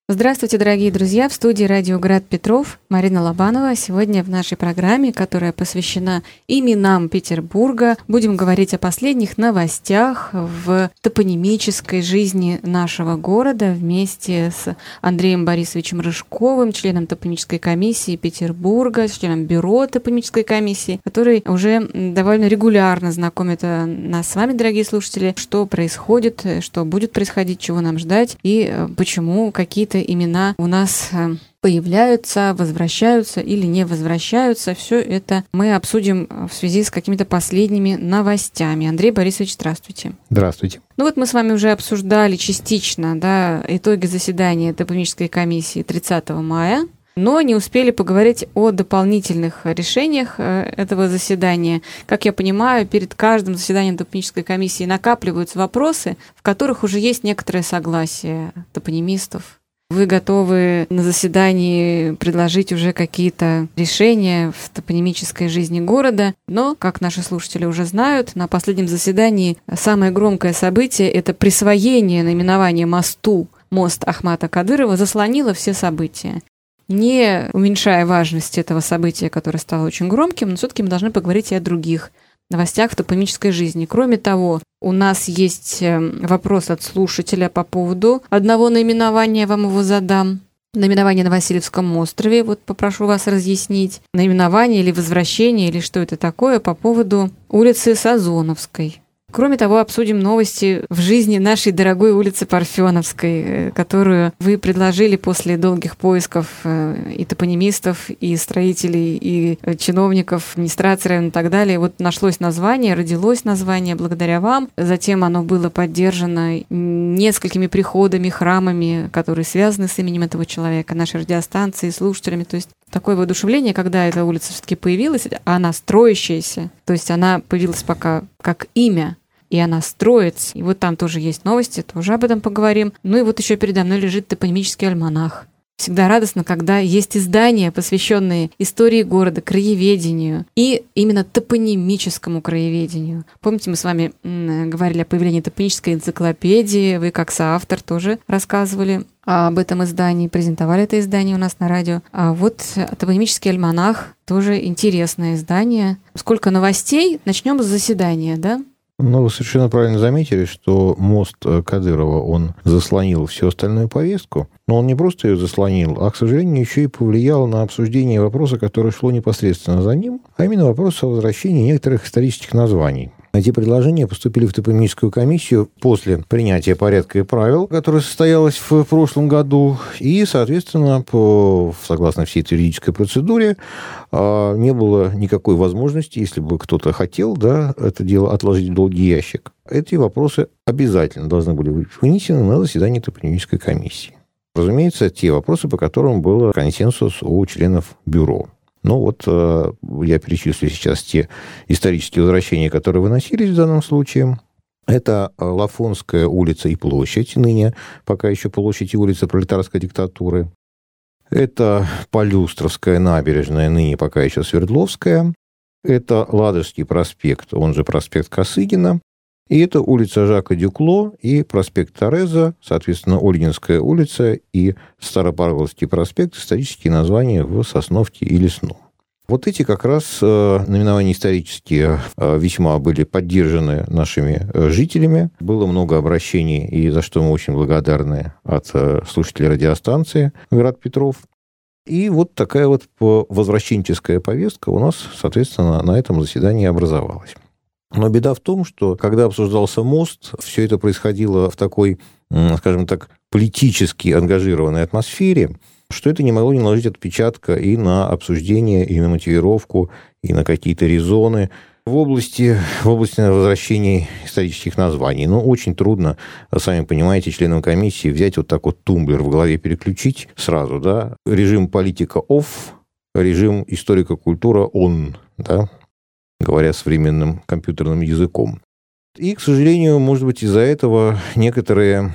Здравствуйте, дорогие друзья! В студии «Радио Град Петров» Марина Лобанова. Сегодня в нашей программе, которая посвящена именам Петербурга, будем говорить о последних новостях в топонимической жизни нашего города вместе с Андреем Борисовичем Рыжковым, членом топонимической комиссии Петербурга, членом бюро топонимической комиссии, который уже довольно регулярно знакомит нас с вами, дорогие слушатели, что происходит, что будет происходить, чего нам ждать и почему какие-то имена у нас появляются, возвращаются или не возвращаются. Все это мы обсудим в связи с какими-то последними новостями. Андрей Борисович, здравствуйте. Здравствуйте. Ну вот мы с вами уже обсуждали частично, итоги заседания топонимической комиссии 30 мая, но не успели поговорить о дополнительных решениях этого заседания. Как я понимаю, перед каждым заседанием топонимической комиссии накапливаются вопросы, в которых уже есть некоторое согласие топонимистов. Вы готовы на заседании предложить уже какие-то решения в топонимической жизни города, но, как наши слушатели уже знают, на последнем заседании самое громкое событие – это присвоение наименования мосту «Мост Ахмата Кадырова» заслонило все события. Не уменьшая важность этого события, которое стало очень громким, но все-таки мы должны поговорить и о других новостях в топонимической жизни. Кроме того, у нас есть вопрос от слушателя по поводу одного наименования, вам его задам. Наименование на Васильевском острове, вот попрошу вас разъяснить. Наименование или возвращение, или что это такое по поводу улицы Сазоновской. Кроме того, обсудим новости в жизни нашей дорогой улицы Парфеновской, которую вы предложили после долгих поисков и топонимистов, и строителей, и чиновников, администрации района и так далее. Вот нашлось название, родилось название благодаря вам. Затем оно было поддержано несколькими приходами, храмами, которые связаны с именем этого человека, нашей радиостанции, слушателями. То есть такое воодушевление, когда эта улица все-таки появилась, а она строящаяся, то есть она появилась пока как имя, и она строится. И вот там тоже есть новости, тоже об этом поговорим. Ну и вот еще передо мной лежит топонимический альманах. Всегда радостно, когда есть издания, посвященные истории города, краеведению и именно топонимическому краеведению. Помните, мы с вами говорили о появлении топонимической энциклопедии, вы как соавтор тоже рассказывали об этом издании, презентовали это издание у нас на радио. А вот топонимический альманах тоже интересное издание. Сколько новостей? Начнем с заседания, да? Ну, вы совершенно правильно заметили, что мост Кадырова, он заслонил всю остальную повестку, но он не просто ее заслонил, а, к сожалению, еще и повлиял на обсуждение вопроса, которое шло непосредственно за ним, а именно вопрос о возвращении некоторых исторических названий. Эти предложения поступили в топонимическую комиссию после принятия порядка и правил, которое состоялось в прошлом году, и, соответственно, согласно всей этой юридической процедуре, не было никакой возможности, если бы кто-то хотел, это дело отложить в долгий ящик. Эти вопросы обязательно должны были быть вынесены на заседание топонимической комиссии. Разумеется, те вопросы, по которым был консенсус у членов бюро. Ну вот я перечислю сейчас те исторические возвращения, которые выносились в данном случае. Это Лафонская улица и площадь, ныне пока еще площадь и улица пролетарской диктатуры. Это Полюстровская набережная, ныне пока еще Свердловская. Это Ладожский проспект, он же проспект Косыгина. И это улица Жака Дюкло и проспект Тореза, соответственно, Ольгинская улица и Старопарголовский проспект, исторические названия в Сосновке и Лесном. Вот эти как раз наименования исторические весьма были поддержаны нашими жителями. Было много обращений, и за что мы очень благодарны, от слушателей радиостанции «Град Петров». И вот такая вот возвращенческая повестка у нас, соответственно, на этом заседании образовалась. Но беда в том, что когда обсуждался мост, все это происходило в такой, скажем так, политически ангажированной атмосфере, что это не могло не наложить отпечатка и на обсуждение, и на мотивировку, и на какие-то резоны в области возвращения исторических названий. Но очень трудно, сами понимаете, членам комиссии взять вот так вот тумблер в голове переключить сразу, режим политика off, режим историка-культура on, говоря современным компьютерным языком. И, к сожалению, может быть, из-за этого некоторые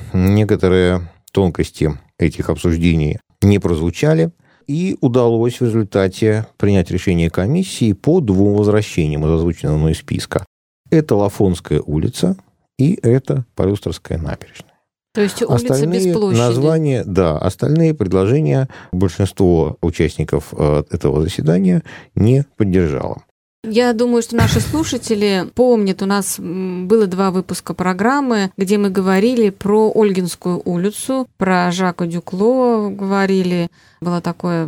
тонкости этих обсуждений не прозвучали, и удалось в результате принять решение комиссии по двум возвращениям из озвученного мной списка. Это Лафонская улица и это Полюстровская набережная. То есть улица без площади. Названия, да, остальные предложения большинство участников этого заседания не поддержало. Я думаю, что наши слушатели помнят, у нас было 2 выпуска программы, где мы говорили про Ольгинскую улицу, про Жака Дюкло говорили. Было такое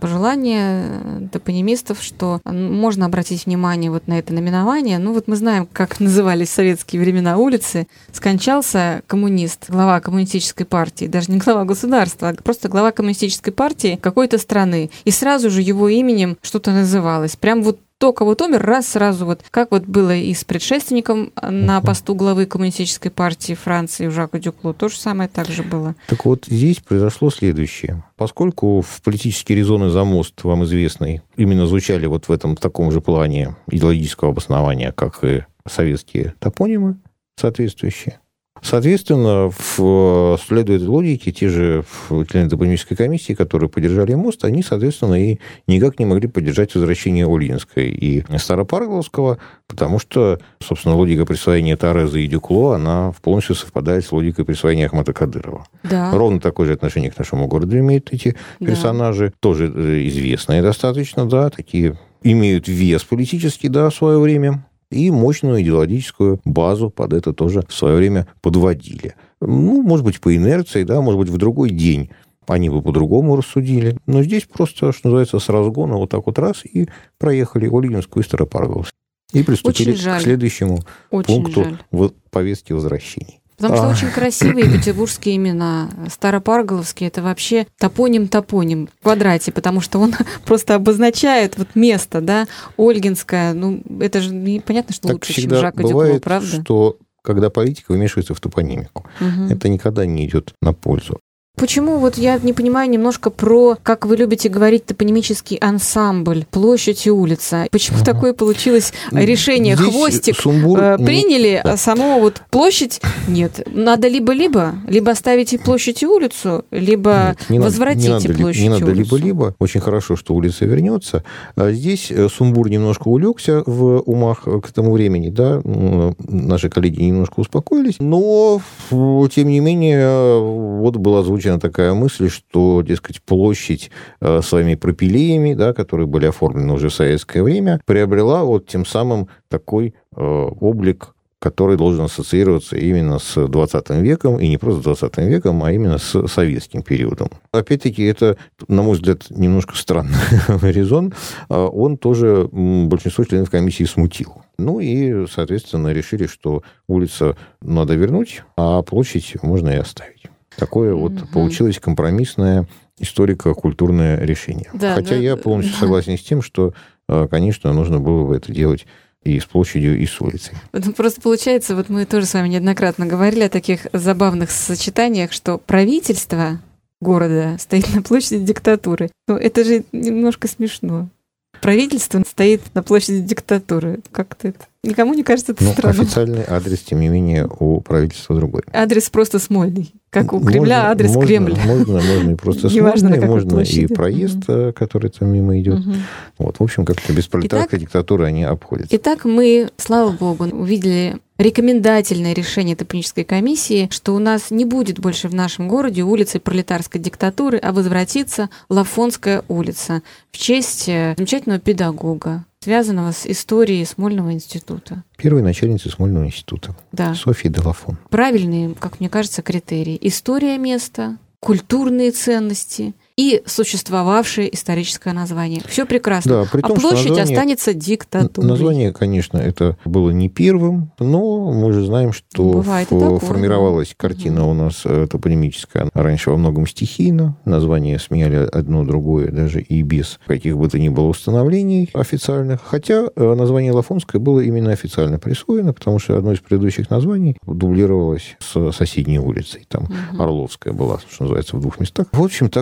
пожелание топонимистов, что можно обратить внимание вот на это наименование. Ну вот мы знаем, как назывались в советские времена улицы. Скончался коммунист, глава коммунистической партии, даже не глава государства, а просто глава коммунистической партии какой-то страны. И сразу же его именем что-то называлось. Прям вот только вот умер, раз сразу вот, как вот было и с предшественником на посту главы коммунистической партии Франции Жака Дюкло, то же самое также было. Так вот, здесь произошло следующее. Поскольку в политические резоны за мост, вам известный, именно звучали вот в таком же плане идеологического обоснования, как и советские топонимы соответствующие, соответственно, следует логике, те же члены топонимической комиссии, которые поддержали мост, они, соответственно, и никак не могли поддержать возвращение Ольгинской и Старопарголовского, потому что, собственно, логика присвоения Тореза и Дюкло, она полностью совпадает с логикой присвоения Ахмата Кадырова. Да. Ровно такое же отношение к нашему городу имеют эти персонажи, тоже известные достаточно, да, такие имеют вес политический, да, в свое время. И мощную идеологическую базу под это тоже в свое время подводили. Ну, может быть, по инерции, да, может быть, в другой день они бы по-другому рассудили. Но здесь просто, что называется, с разгона вот так вот раз и проехали Ольгинскую и Старопарголовскую. И приступили к следующему пункту в повестке возвращений. Потому что очень красивые петербургские имена. Старопарголовский – это вообще топоним в квадрате, потому что он просто обозначает вот место, да, Ольгинская. Ну, это же непонятно, что так лучше, чем Жака Дюкло, правда? Что когда политика вмешивается в топонимику, это никогда не идет на пользу. Почему, вот я не понимаю немножко про, как вы любите говорить, топонимический ансамбль, площадь и улица. Почему такое получилось решение? Здесь хвостик приняли, а саму вот площадь нет. Надо либо оставить и площадь, и улицу, либо возвратить площадь и улицу. Не надо либо-либо. Очень хорошо, что улица вернется. Здесь сумбур немножко улегся в умах к этому времени, да, наши коллеги немножко успокоились, но, тем не менее, вот была озвучена такая мысль, что, дескать, площадь своими пропилеями, да, которые были оформлены уже в советское время, приобрела вот тем самым такой облик, который должен ассоциироваться именно с 20 веком, и не просто с 20 веком, а именно с советским периодом. Опять-таки, это, на мой взгляд, немножко странный резон. Он тоже большинство членов комиссии смутил. Ну и, соответственно, решили, что улицу надо вернуть, а площадь можно и оставить. Такое вот получилось компромиссное историко-культурное решение. Да, хотя я полностью согласен с тем, что, конечно, нужно было бы это делать и с площадью, и с улицей. Просто получается, вот мы тоже с вами неоднократно говорили о таких забавных сочетаниях, что правительство города стоит на площади диктатуры. Ну, это же немножко смешно. Правительство стоит на площади диктатуры. Как-то это... Никому не кажется это странным. Официальный адрес, тем не менее, у правительства другой. Адрес просто Смольный. Как у Кремля адрес Кремль. Можно и просто Смольный, можно и проезд, который там мимо идет. Вот, в общем, как-то без пролетарской диктатуры они обходятся. Итак, мы, слава богу, увидели рекомендательное решение топонической комиссии, что у нас не будет больше в нашем городе улицы пролетарской диктатуры, а возвратится Лафонская улица в честь замечательного педагога, связанного с историей Смольного института. Первой начальницы Смольного института. Да. Софьи де Лафон. Правильные, как мне кажется, критерии. История места, культурные ценности и существовавшее историческое название. Все прекрасно. Да, при том, площадь останется диктатурой. Название, конечно, это было не первым, но мы же знаем, что формировалась картина у нас топонимическая раньше во многом стихийно. Название сменяли одно другое, даже и без каких бы то ни было установлений официальных. Хотя название Лафонское было именно официально присвоено, потому что одно из предыдущих названий дублировалось с соседней улицей. Там Орловская была, что называется, в 2 местах. В общем, так вот оно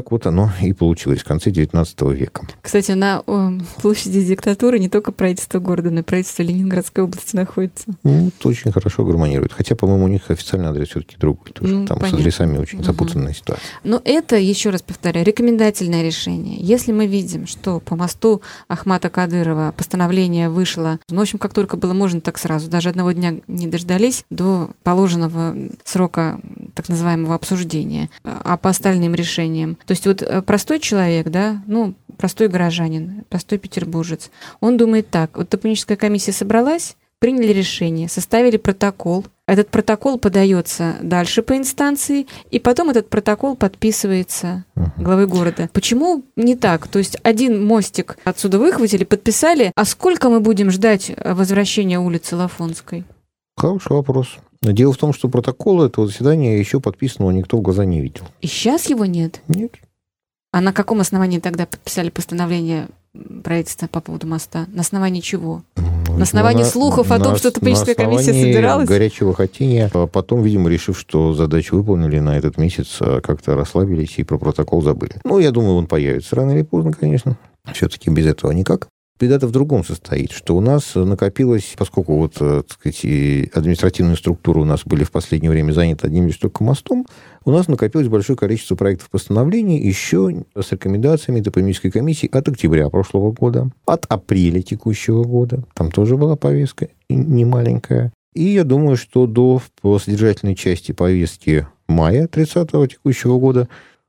оно и получилось в конце XIX века. Кстати, на площади Диктатуры не только правительство города, но и правительство Ленинградской области находится. Ну, это очень хорошо гармонирует. Хотя, по-моему, у них официальный адрес все-таки другой тоже. Там понятно. С адресами очень запутанная ситуация. Но это, еще раз повторяю, рекомендательное решение. Если мы видим, что по мосту Ахмата Кадырова постановление вышло, в общем, как только было можно, так сразу, даже одного дня не дождались до положенного срока так называемого обсуждения, а по остальным решениям. То есть вот простой человек, да, ну, простой горожанин, простой петербуржец, он думает так: вот топоническая комиссия собралась, приняли решение, составили протокол. Этот протокол подается дальше по инстанции, и потом этот протокол подписывается главой города. Почему не так? То есть один мостик отсюда выхватили, подписали, а сколько мы будем ждать возвращения улицы Лафонской? Хороший вопрос. Дело в том, что протокол этого заседания еще подписанного никто в глаза не видел. И сейчас его нет? Нет. А на каком основании тогда подписали постановление правительства по поводу моста? На основании чего? На основании слухов о том, что топоническая комиссия собиралась? Горячего хотения. Потом, видимо, решив, что задачу выполнили на этот месяц, как-то расслабились и про протокол забыли. Ну, я думаю, он появится рано или поздно, конечно. Все-таки без этого никак. Беда-то в другом состоит, что у нас накопилось, поскольку вот, так сказать, административные структуры у нас были в последнее время заняты одним лишь только мостом, у нас накопилось большое количество проектов постановлений еще с рекомендациями топонической комиссии от октября прошлого года, от апреля текущего года. Там тоже была повестка немаленькая. И я думаю, что до содержательной части повестки мая 30-го текущего года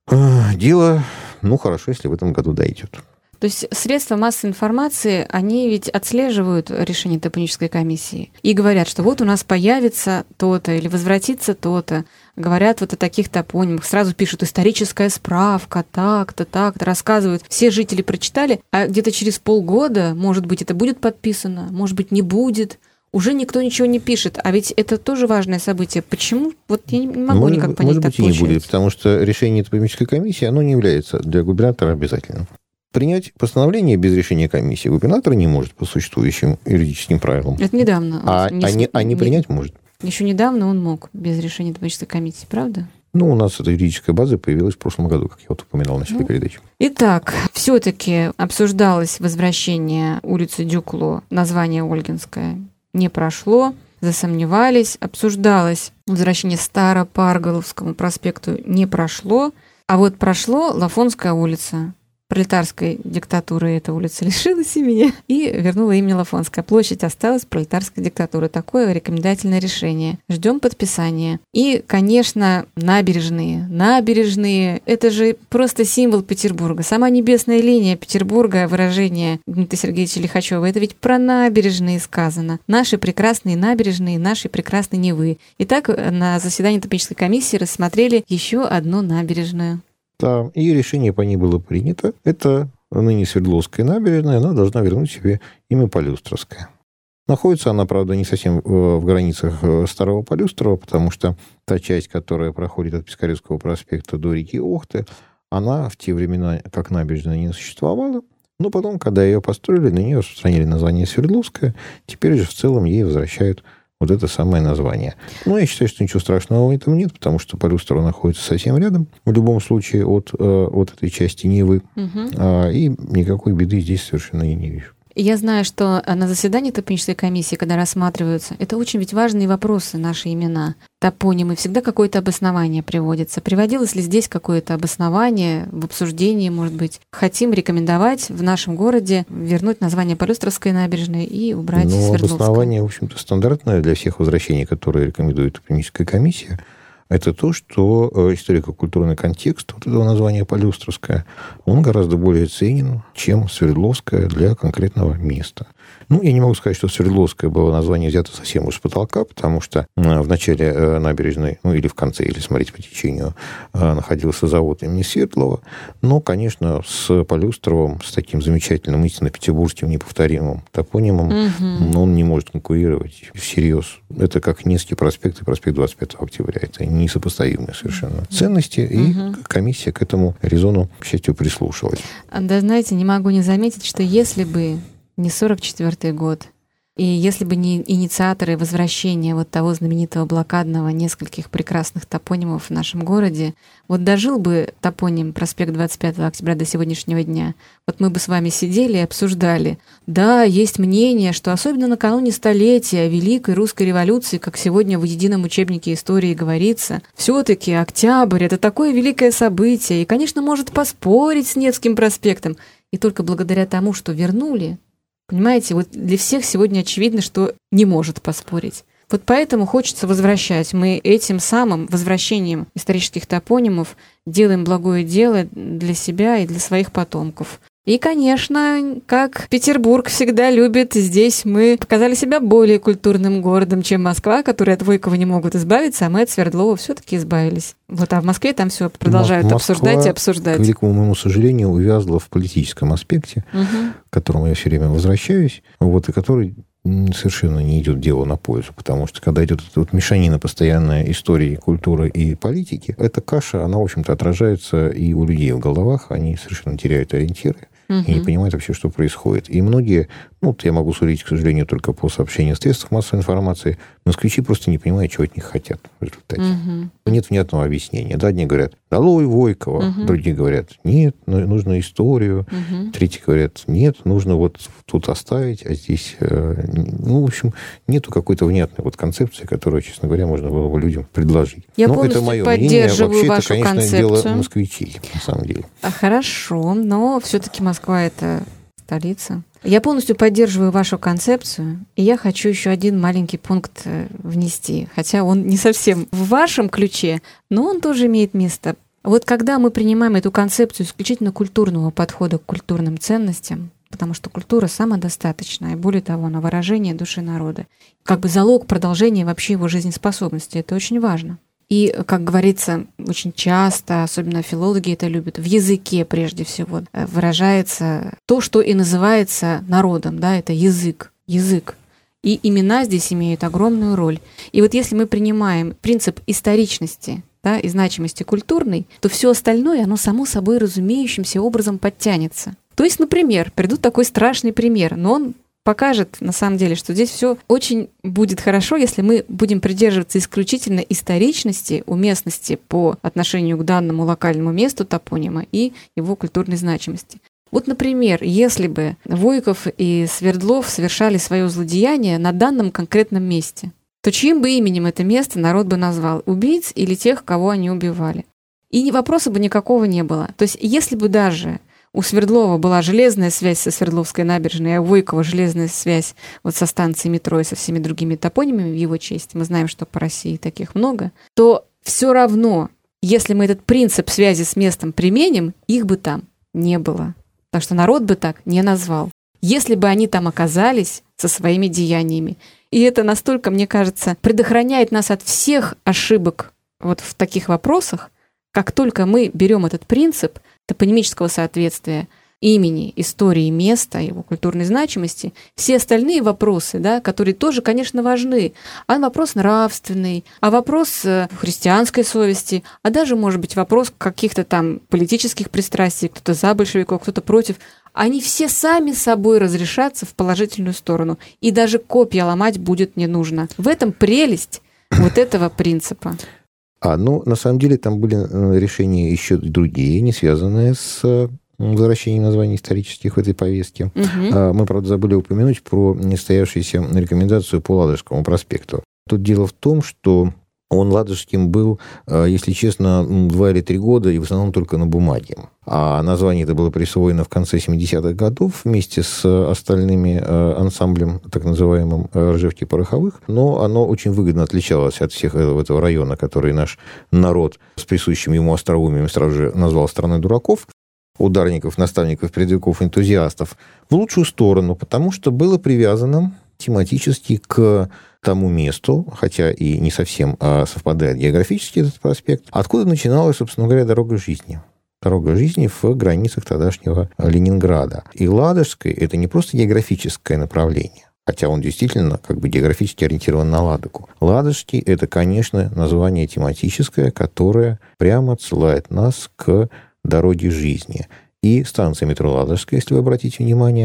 дело, ну, хорошо, если в этом году дойдет. То есть средства массовой информации, они ведь отслеживают решение топонической комиссии и говорят, что вот у нас появится то-то или возвратится то-то. Говорят вот о таких топонимах, сразу пишут историческая справка, так-то, так-то, рассказывают. Все жители прочитали, а где-то через полгода, может быть, это будет подписано, может быть, не будет. Уже никто ничего не пишет, а ведь это тоже важное событие. Почему? Вот я не могу никак понять, так получается. Может быть, и не будет, потому что решение топонической комиссии, оно не является для губернатора обязательным. Принять постановление без решения комиссии губернатор не может по существующим юридическим правилам. Это недавно. Не принять может. Еще недавно он мог без решения топонической комиссии, правда? Ну, у нас эта юридическая база появилась в прошлом году, как я вот упоминал в начале передачи. Итак, все-таки обсуждалось возвращение улицы Дюкло, название Ольгинское. Не прошло, засомневались. Обсуждалось возвращение Старопарголовскому проспекту. Не прошло. А вот прошло Лафонская улица. Пролетарской диктатуры эта улица лишилась имени и вернула имени Лафонская. Площадь осталась пролетарской диктатуры. Такое рекомендательное решение. Ждем подписания. И, конечно, набережные. Набережные – это же просто символ Петербурга. Сама небесная линия Петербурга, выражение Дмитрия Сергеевича Лихачева, это ведь про набережные сказано. Наши прекрасные набережные, наши прекрасные Невы. Итак, на заседании топонической комиссии рассмотрели еще одну набережную. Да, и решение по ней было принято. Это ныне Свердловская набережная, она должна вернуть себе имя Полюстровская. Находится она, правда, не совсем в границах Старого Полюстрова, потому что та часть, которая проходит от Пискаревского проспекта до реки Охты, она в те времена как набережная не существовала. Но потом, когда ее построили, на нее распространили название Свердловская. Теперь же в целом ей возвращают вот это самое название. Но я считаю, что ничего страшного в этом нет, потому что Полюстрово находится совсем рядом, в любом случае, от этой части Невы. И никакой беды здесь совершенно я не вижу. Я знаю, что на заседании топонической комиссии, когда рассматриваются, это очень ведь важные вопросы, наши имена, топонимы, всегда какое-то обоснование приводится. Приводилось ли здесь какое-то обоснование в обсуждении, может быть? Хотим рекомендовать в нашем городе вернуть название Полюстровской набережной и убрать Свердловскую. Обоснование, в общем-то, стандартное для всех возвращений, которые рекомендует топоническая комиссия. Это то, что историко-культурный контекст вот этого названия Полюстровская, он гораздо более ценен, чем Свердловская для конкретного места. Ну, я не могу сказать, что Свердловское было название взято совсем уж с потолка, потому что в начале набережной, ну, или в конце, или смотреть по течению, находился завод имени Свердлова. Но, конечно, с Полюстровым, с таким замечательным, истинно петербургским, неповторимым топонимом, он не может конкурировать всерьез. Это как Невский проспект и проспект 25 октября. Это несопоставимые совершенно ценности, и комиссия к этому резону, к счастью, прислушалась. Да, знаете, не могу не заметить, что если бы не 44-й год, И если бы не инициаторы возвращения вот того знаменитого блокадного нескольких прекрасных топонимов в нашем городе, вот дожил бы топоним проспект 25 октября до сегодняшнего дня, вот мы бы с вами сидели и обсуждали. Да, есть мнение, что особенно накануне столетия Великой Русской революции, как сегодня в едином учебнике истории говорится, все-таки октябрь — это такое великое событие, и, конечно, может поспорить с Невским проспектом. И только благодаря тому, что вернули, понимаете, вот для всех сегодня очевидно, что не может поспорить. Вот поэтому хочется возвращать. Мы этим самым возвращением исторических топонимов делаем благое дело для себя и для своих потомков. И, конечно, как Петербург всегда любит, здесь мы показали себя более культурным городом, чем Москва, которые от Войкова не могут избавиться, а мы от Свердлова все-таки избавились. Вот, а в Москве там все продолжают обсуждать и обсуждать. К великому моему сожалению, увязла в политическом аспекте, к которому я все время возвращаюсь, вот, и который совершенно не идет делу на пользу, потому что когда идет эта вот мешанина постоянная истории, культуры и политики, эта каша, она, в общем-то, отражается и у людей в головах, они совершенно теряют ориентиры и не понимают вообще, что происходит. И многие, я могу судить, к сожалению, только по сообщениям в средствах массовой информации, москвичи просто не понимают, чего от них хотят в результате. Нет внятного объяснения. Да, одни говорят, долой Войкова, другие говорят, нет, нужно историю, третьи говорят, нет, нужно вот тут оставить, а здесь... в общем, нету какой-то внятной вот концепции, которую, честно говоря, можно было бы людям предложить. Я полностью это мое поддерживаю мнение. Вообще, вашу это, конечно, концепцию. Дело москвичей, на самом деле. Хорошо, но все-таки Москва — это столица. Я полностью поддерживаю вашу концепцию, и я хочу еще один маленький пункт внести, хотя он не совсем в вашем ключе, но он тоже имеет место. Вот когда мы принимаем эту концепцию исключительно культурного подхода к культурным ценностям, потому что культура самодостаточна, и более того, она выражение души народа, как бы залог продолжения вообще его жизнеспособности, это очень важно. И, как говорится, очень часто, особенно филологи это любят, в языке прежде всего выражается то, что и называется народом, да, это язык. И имена здесь имеют огромную роль. И вот если мы принимаем принцип историчности, да, и значимости культурной, то все остальное, оно само собой разумеющимся образом подтянется. То есть, например, приведу такой страшный пример, но он покажет, на самом деле, что здесь все очень будет хорошо, если мы будем придерживаться исключительно историчности, уместности по отношению к данному локальному месту топонима и его культурной значимости. Вот, например, если бы Войков и Свердлов совершали свое злодеяние на данном конкретном месте, то чьим бы именем это место народ бы назвал? Убийц или тех, кого они убивали? И вопроса бы никакого не было. То есть, если бы даже у Свердлова была железная связь со Свердловской набережной, а у Войкова железная связь вот со станцией метро и со всеми другими топонимами в его честь, мы знаем, что по России таких много, то все равно, если мы этот принцип связи с местом применим, их бы там не было. Потому что народ бы так не назвал. Если бы они там оказались со своими деяниями. И это настолько, мне кажется, предохраняет нас от всех ошибок вот в таких вопросах, как только мы берем этот принцип топонимического соответствия имени, истории, места, его культурной значимости, все остальные вопросы, да, которые тоже, конечно, важны, а вопрос нравственный, а вопрос христианской совести, а даже, может быть, вопрос каких-то там политических пристрастий, кто-то за большевиков, кто-то против, они все сами собой разрешатся в положительную сторону, и даже копья ломать будет не нужно. В этом прелесть вот этого принципа. На самом деле там были решения еще другие, не связанные с возвращением названий исторических в этой повестке. Мы, правда, забыли упомянуть про несостоявшуюся рекомендацию по Ладожскому проспекту. Тут дело в том, что он ладожским был, если честно, 2 или 3 года, и в основном только на бумаге. А название это было присвоено в конце 70-х годов вместе с остальными ансамблем, так называемым Ржевки-Пороховых. Но оно очень выгодно отличалось от всех этого района, который наш народ с присущим ему остроумием сразу же назвал страной дураков, ударников, наставников, передовиков, энтузиастов, в лучшую сторону, потому что было привязано тематически к тому месту, хотя и не совсем совпадает географически этот проспект, откуда начиналась, собственно говоря, дорога жизни. Дорога жизни в границах тогдашнего Ленинграда. И Ладожский – это не просто географическое направление, хотя он действительно как бы географически ориентирован на Ладогу. Ладожский – это, конечно, название тематическое, которое прямо отсылает нас к дороге жизни. И станция метро Ладожская, если вы обратите внимание,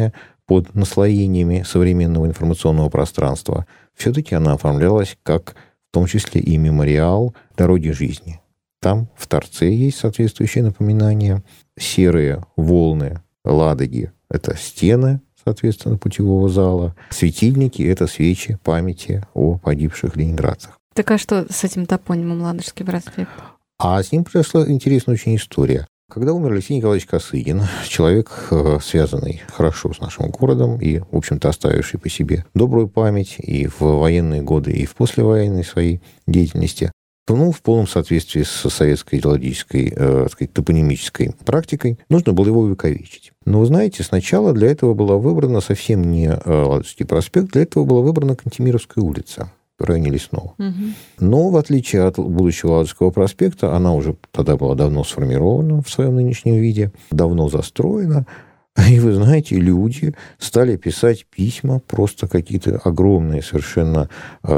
под наслоениями современного информационного пространства, все-таки она оформлялась как в том числе и мемориал дороги жизни. Там в торце есть соответствующее напоминание. Серые волны Ладоги – это стены, соответственно, путевого зала. Светильники – это свечи памяти о погибших ленинградцах. Так а что с этим топонимом Ладожский проспект? А с ним произошла интересная очень история. Когда умер Алексей Николаевич Косыгин, человек, связанный хорошо с нашим городом и, в общем-то, оставивший по себе добрую память и в военные годы, и в послевоенной своей деятельности, в полном соответствии с советской идеологической, так сказать, топонимической практикой, нужно было его увековечить. Но, вы знаете, сначала для этого была выбрана совсем не Ладожский проспект, для этого была выбрана Кантемировская улица в районе Лесного. Угу. Но, в отличие от будущего Ладожского проспекта, она уже тогда была давно сформирована в своем нынешнем виде, давно застроена. И, вы знаете, люди стали писать письма, просто какие-то огромные совершенно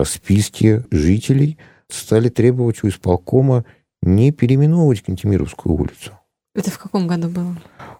списки жителей, стали требовать у исполкома не переименовывать Кантемировскую улицу. Это в каком году было?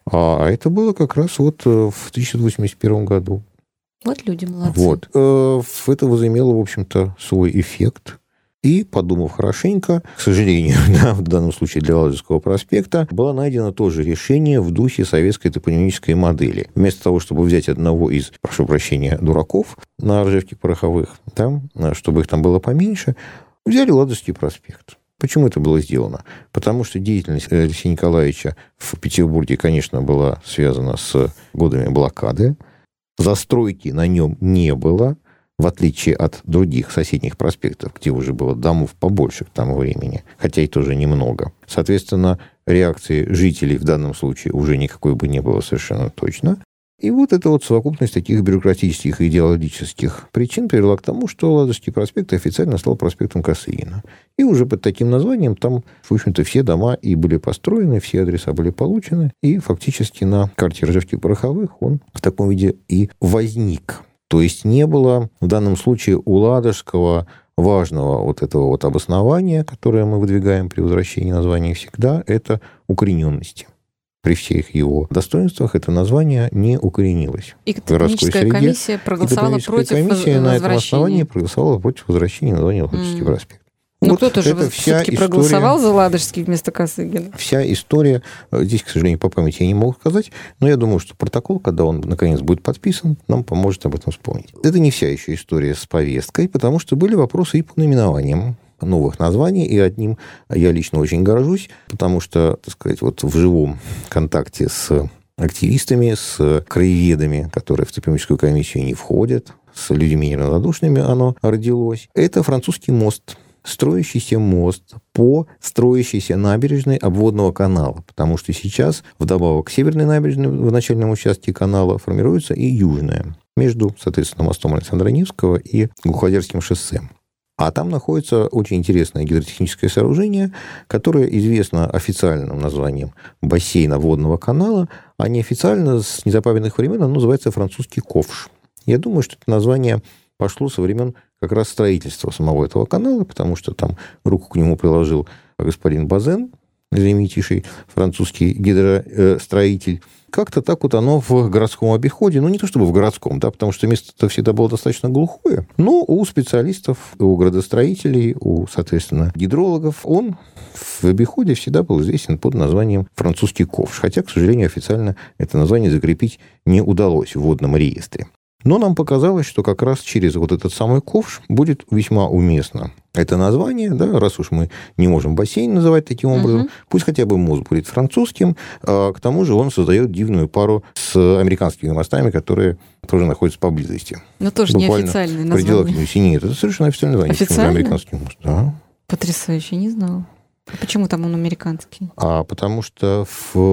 А это было как раз вот в 1981 году. Вот люди молодцы. Вот. Это возымело, в общем-то, свой эффект. И, подумав хорошенько, к сожалению, да, в данном случае для Ладожского проспекта, было найдено тоже решение в духе советской топонимической модели. Вместо того, чтобы взять одного из, прошу прощения, дураков на Ржевке Пороховых, да, чтобы их там было поменьше, взяли Ладожский проспект. Почему это было сделано? Потому что деятельность Алексея Николаевича в Петербурге, конечно, была связана с годами блокады. Застройки на нем не было, в отличие от других соседних проспектов, где уже было домов побольше к тому времени, хотя и тоже немного. Соответственно, реакции жителей в данном случае уже никакой бы не было совершенно точно. И вот эта вот совокупность таких бюрократических и идеологических причин привела к тому, что Ладожский проспект официально стал проспектом Косыгина. И уже под таким названием там, в общем-то, все дома и были построены, все адреса были получены, и фактически на карте Ржевки Пороховых он в таком виде и возник. То есть не было в данном случае у Ладожского важного вот этого вот обоснования, которое мы выдвигаем при возвращении названия всегда, это укорененности. При всех его достоинствах это название не укоренилось. И топонимическая комиссия проголосовала против комиссия возвращения. На этом основании проголосовала против возвращения названия Ладожский проспект. Ну, вот кто-то же все-таки проголосовал за Ладожский вместо Косыгина. Вся история, здесь, к сожалению, по памяти я не могу сказать, но я думаю, что протокол, когда он, наконец, будет подписан, нам поможет об этом вспомнить. Это не вся еще история с повесткой, потому что были вопросы и по наименованиям новых названий, и одним я лично очень горжусь, потому что, так сказать, вот в живом контакте с активистами, с краеведами, которые в топонимическую комиссию не входят, с людьми неравнодушными оно родилось. Это французский мост, строящийся мост по строящейся набережной обводного канала, потому что сейчас, вдобавок к северной набережной в начальном участке канала, формируется и южная, между, соответственно, мостом Александра Невского и Глухозерским шоссе. А там находится очень интересное гидротехническое сооружение, которое известно официальным названием бассейна водного канала, а неофициально с незапамятных времен оно называется французский ковш. Я думаю, что это название пошло со времен как раз строительства самого этого канала, потому что там руку к нему приложил господин Базен, знаменитейший французский гидростроитель. Как-то так вот оно в городском обиходе, ну, не то чтобы в городском, да, потому что место-то всегда было достаточно глухое, но у специалистов, у градостроителей, у, соответственно, гидрологов он в обиходе всегда был известен под названием французский ковш, хотя, к сожалению, официально это название закрепить не удалось в водном реестре. Но нам показалось, что как раз через вот этот самый ковш будет весьма уместно это название, да, раз уж мы не можем бассейн называть таким образом, пусть хотя бы мост будет французским, а к тому же он создает дивную пару с американскими мостами, которые тоже находятся поблизости. Но тоже неофициальное название. В пределах Нет, это совершенно официальное название. Официально? Американский мост, да. Потрясающе, не знала. А почему там он американский? Потому что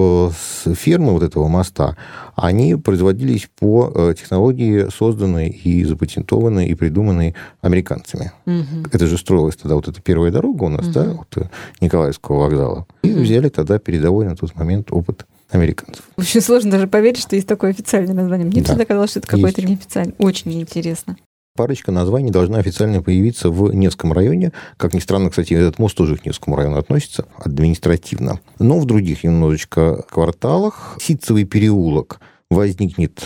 фермы вот этого моста, они производились по технологии, созданной и запатентованной, и придуманной американцами. Угу. Это же строилась тогда вот эта первая дорога у нас, да, от Николаевского вокзала. И взяли тогда передовой на тот момент опыт американцев. Очень сложно даже поверить, что есть такое официальное название. Мне всегда казалось, что это какое-то неофициальное. Очень интересно. Парочка названий должна официально появиться в Невском районе. Как ни странно, кстати, этот мост тоже к Невскому району относится административно. Но в других немножечко кварталах Ситцевый переулок возникнет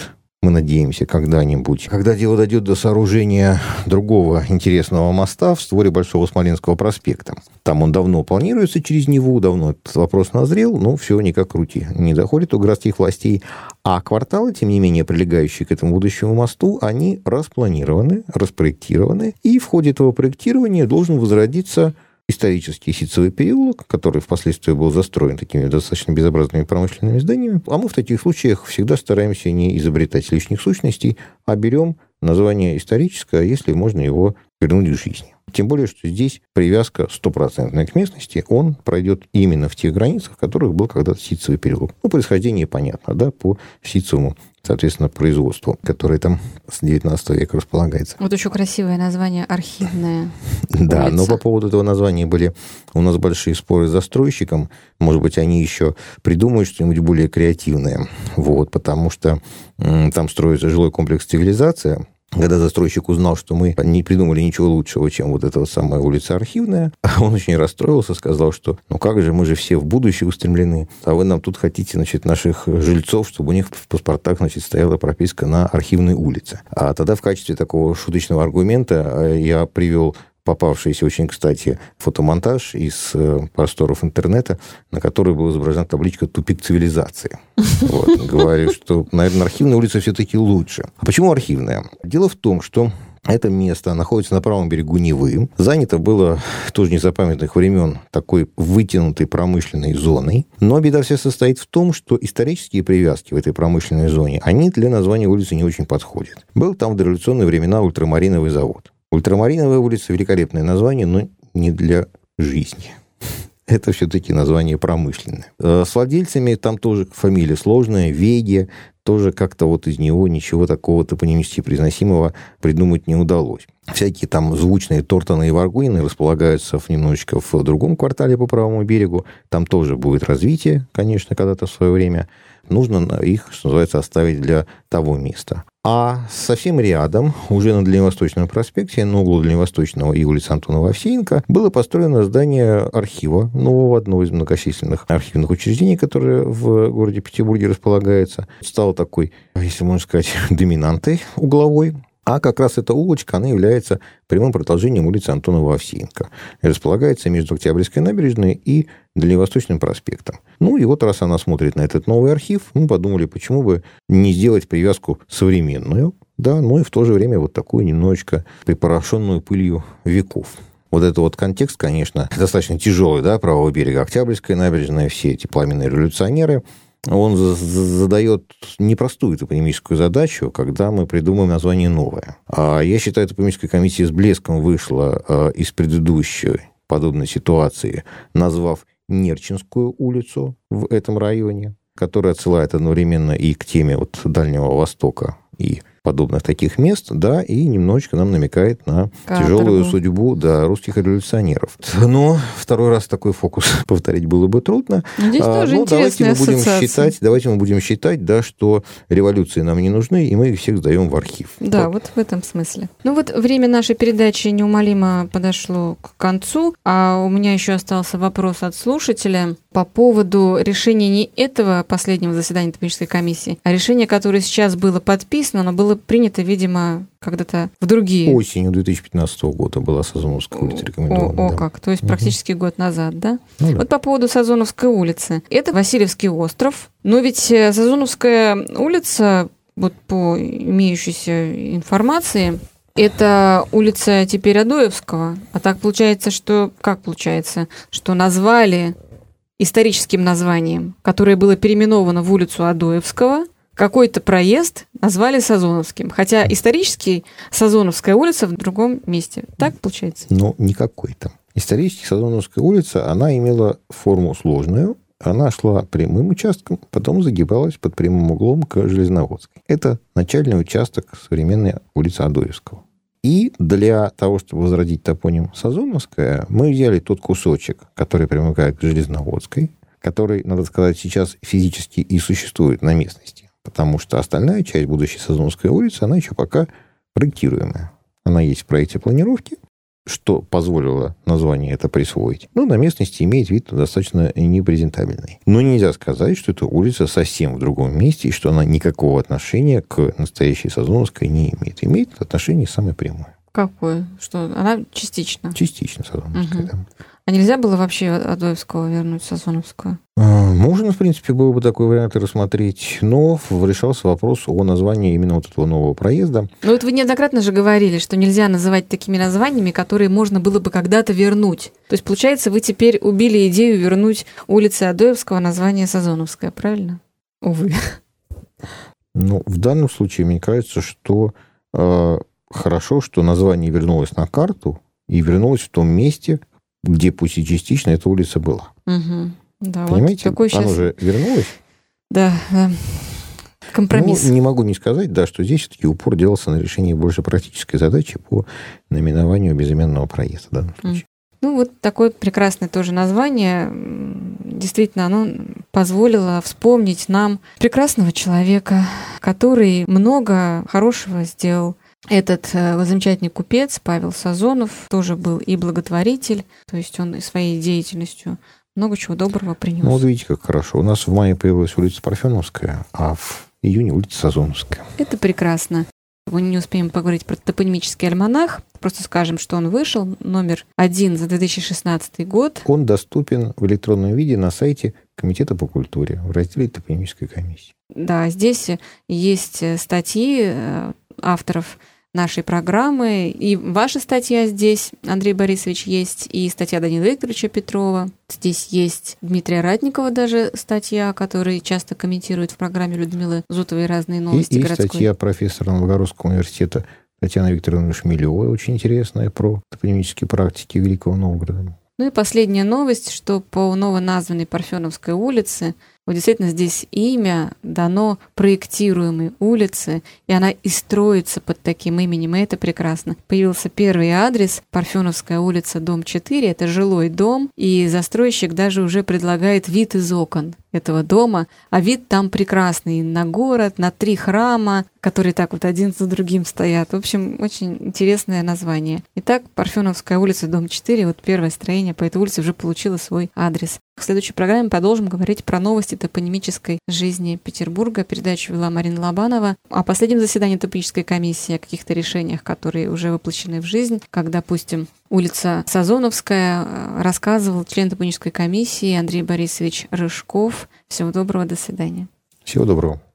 мы надеемся, когда-нибудь, когда дело дойдет до сооружения другого интересного моста в створе Большого Смоленского проспекта. Там он давно планируется через Неву, давно этот вопрос назрел, но все никак крути. Не доходит у городских властей. А кварталы, тем не менее, прилегающие к этому будущему мосту, они распланированы, распроектированы. И в ходе этого проектирования должен возродиться исторический Ситцевый переулок, который впоследствии был застроен такими достаточно безобразными промышленными зданиями. А мы в таких случаях всегда стараемся не изобретать лишних сущностей, а берем название историческое, если можно его вернуть к жизни. Тем более, что здесь привязка стопроцентная к местности, он пройдет именно в тех границах, в которых был когда-то Ситцевый переулок. Происхождение понятно, да, по Ситцевому, соответственно, производству, которое там с 19 века располагается. Вот еще красивое название, архивная Да, улица. но по поводу этого названия были у нас большие споры с застройщиком. Может быть, они еще придумают что-нибудь более креативное. Потому что там строится жилой комплекс «Цивилизация». Когда застройщик узнал, что мы не придумали ничего лучшего, чем вот эта вот самая улица Архивная, он очень расстроился, сказал, что ну как же, мы же все в будущее устремлены, а вы нам тут хотите, наших жильцов, чтобы у них в паспортах, стояла прописка на Архивной улице. А тогда в качестве такого шуточного аргумента я привел попавшийся очень, кстати, фотомонтаж из просторов интернета, на который была изображена табличка «Тупик цивилизации». Говорю, что, наверное, Архивная улица все-таки лучше. А почему Архивная? Дело в том, что это место находится на правом берегу Невы. Занято было тоже незапамятных времен такой вытянутой промышленной зоной. Но беда вся состоит в том, что исторические привязки в этой промышленной зоне, они для названия улицы не очень подходят. Был там в дореволюционные времена ультрамариновый завод. Ультрамариновая улица – великолепное название, но не для жизни. Это все-таки название промышленное. С владельцами там тоже фамилия сложная, Веге, тоже как-то из него ничего такого топонимически произносимого придумать не удалось. Всякие там звучные Тортоны и Варгунины располагаются немножечко в другом квартале по правому берегу. Там тоже будет развитие, конечно, когда-то в свое время. Нужно их, что называется, оставить для того места. А совсем рядом, уже на Дальневосточном проспекте, на углу Дальневосточного и улицы Антонова Овсеенко, было построено здание архива нового, одного из многочисленных архивных учреждений, которое в городе Петербурге располагается. Стало такой, если можно сказать, доминантой угловой. А как раз эта улочка, она является прямым продолжением улицы Антонова Овсеенко. И располагается между Октябрьской набережной и Дальневосточным проспектом. И раз она смотрит на этот новый архив, мы подумали, почему бы не сделать привязку современную, да, но и в то же время такую немножечко припорошенную пылью веков. Этот контекст, конечно, достаточно тяжелый, да, правого берега Октябрьская набережная, все эти пламенные революционеры, он задает непростую топонимическую задачу, когда мы придумаем название новое. А я считаю, топонимическая комиссия с блеском вышла из предыдущей подобной ситуации, назвав Нерчинскую улицу в этом районе, которая отсылает одновременно и к теме Дальнего Востока и подобных таких мест, да, и немножечко нам намекает на тяжелую судьбу, да, русских революционеров. Но второй раз такой фокус повторить было бы трудно. Здесь тоже интересная ассоциация. Давайте мы будем считать, да, что революции нам не нужны, и мы их всех сдаем в архив. Да, в этом смысле. Время нашей передачи неумолимо подошло к концу, а у меня еще остался вопрос от слушателя по поводу решения не этого последнего заседания топонимической комиссии, а решения, которое сейчас было подписано, но было принято, видимо, когда-то в другие... Осенью 2015 года была Сазоновская улица рекомендована. Да. Как, то есть практически год назад, да? Да. По поводу Сазоновской улицы. Это Васильевский остров, но ведь Сазоновская улица, по имеющейся информации, это улица теперь Адоевского. А так получается, что назвали историческим названием, которое было переименовано в улицу Адоевского, какой-то проезд назвали Сазоновским. Хотя исторически Сазоновская улица в другом месте. Так получается? Не какой-то. Исторически Сазоновская улица, она имела форму сложную. Она шла прямым участком, потом загибалась под прямым углом к Железноводской. Это начальный участок современной улицы Адоевского. И для того, чтобы возродить топоним Сазоновская, мы взяли тот кусочек, который примыкает к Железноводской, который, надо сказать, сейчас физически и существует на местности. Потому что остальная часть будущей Сазоновской улицы, она еще пока проектируемая. Она есть в проекте планировки, что позволило название это присвоить. Ну, на местности имеет вид достаточно непрезентабельный. Но нельзя сказать, что эта улица совсем в другом месте, и что она никакого отношения к настоящей Сазоновской не имеет. Имеет отношение самое прямое. Какое? Что? Она частично? Частично Сазоновская, да. А нельзя было вообще Адоевского вернуть в Сазоновскую? Можно, в принципе, было бы такой вариант и рассмотреть, но решался вопрос о названии именно вот этого нового проезда. Ну вот вы неоднократно же говорили, что нельзя называть такими названиями, которые можно было бы когда-то вернуть. То есть, получается, вы теперь убили идею вернуть улице Адоевского название Сазоновская, правильно? Увы. Ну, в данном случае, мне кажется, что хорошо, что название вернулось на карту и вернулось в том месте, где пусть и частично эта улица была. Угу. Да, понимаете, вот оно же вернулось. Да, компромисс. Ну, не могу не сказать, да, что здесь все-таки упор делался на решении больше практической задачи по наименованию безыменного проезда в данном случае. Ну, вот такое прекрасное тоже название. Действительно, оно позволило вспомнить нам прекрасного человека, который много хорошего сделал. Этот замечательный купец Павел Сазонов тоже был и благотворитель, то есть он и своей деятельностью много чего доброго принес. Ну, вот видите, как хорошо. У нас в мае появилась улица Парфеновская, а в июне улица Сазоновская. Это прекрасно. Мы не успеем поговорить про топонимический альманах. Просто скажем, что он вышел, номер 1 за 2016 год. Он доступен в электронном виде на сайте Комитета по культуре в разделе топонимической комиссии. Да, здесь есть статьи авторов нашей программы, и ваша статья здесь, Андрей Борисович, есть, и статья Данила Викторовича Петрова. Здесь есть Дмитрия Ратникова даже статья, который часто комментирует в программе Людмилы Зотовой разные новости городской. И статья профессора Новгородского университета Татьяны Викторовны Шмелевой, очень интересная, про топонимические практики Великого Новгорода. Ну и последняя новость, что по новоназванной Парфеновской улице вот действительно здесь имя дано проектируемой улице, и она и строится под таким именем, и это прекрасно. Появился первый адрес, Парфеновская улица, дом 4, это жилой дом, и застройщик даже уже предлагает вид из окон этого дома, а вид там прекрасный на город, на 3 храма, которые так вот один за другим стоят. В общем, очень интересное название. Итак, Парфеновская улица, дом 4, вот первое строение по этой улице уже получило свой адрес. В следующей программе продолжим говорить про новости топонимической жизни Петербурга. Передачу вела Марина Лобанова. О последнем заседании топонимической комиссии, о каких-то решениях, которые уже воплощены в жизнь, как, допустим, улица Сазоновская, рассказывал член топонимической комиссии Андрей Борисович Рыжков. Всего доброго, до свидания. Всего доброго.